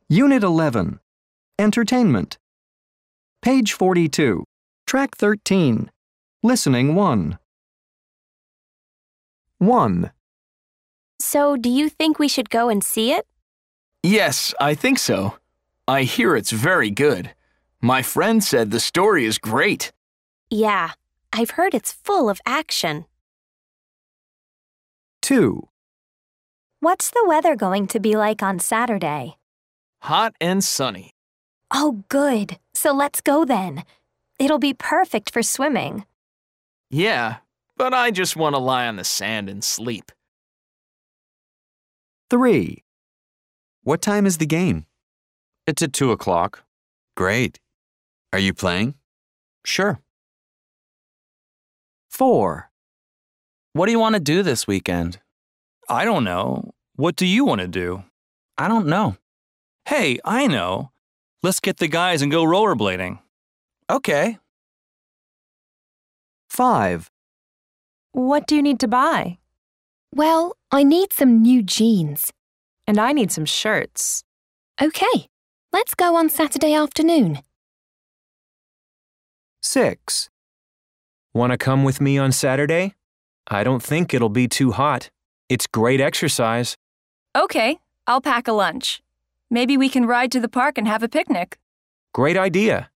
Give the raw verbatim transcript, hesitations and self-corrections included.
Unit eleven, Entertainment. Page forty-two, Track thirteen, Listening one. one. So, do you think we should go and see it? Yes, I think so. I hear it's very good. My friend said the story is great. Yeah, I've heard it's full of action. two. What's the weather going to be like on Saturday? Hot and sunny. Oh, good. So let's go then. It'll be perfect for swimming. Yeah, but I just want to lie on the sand and sleep. three. What time is the game? It's at two o'clock. Great. Are you playing? Sure. four. What do you want to do this weekend? I don't know. What do you want to do? I don't know. Hey, I know. Let's get the guys and go rollerblading. Okay. five. What do you need to buy? Well, I need some new jeans. And I need some shirts. Okay, let's go on Saturday afternoon. six. Want to come with me on Saturday? I don't think it'll be too hot. It's great exercise. Okay, I'll pack a lunch. Maybe we can ride to the park and have a picnic. Great idea.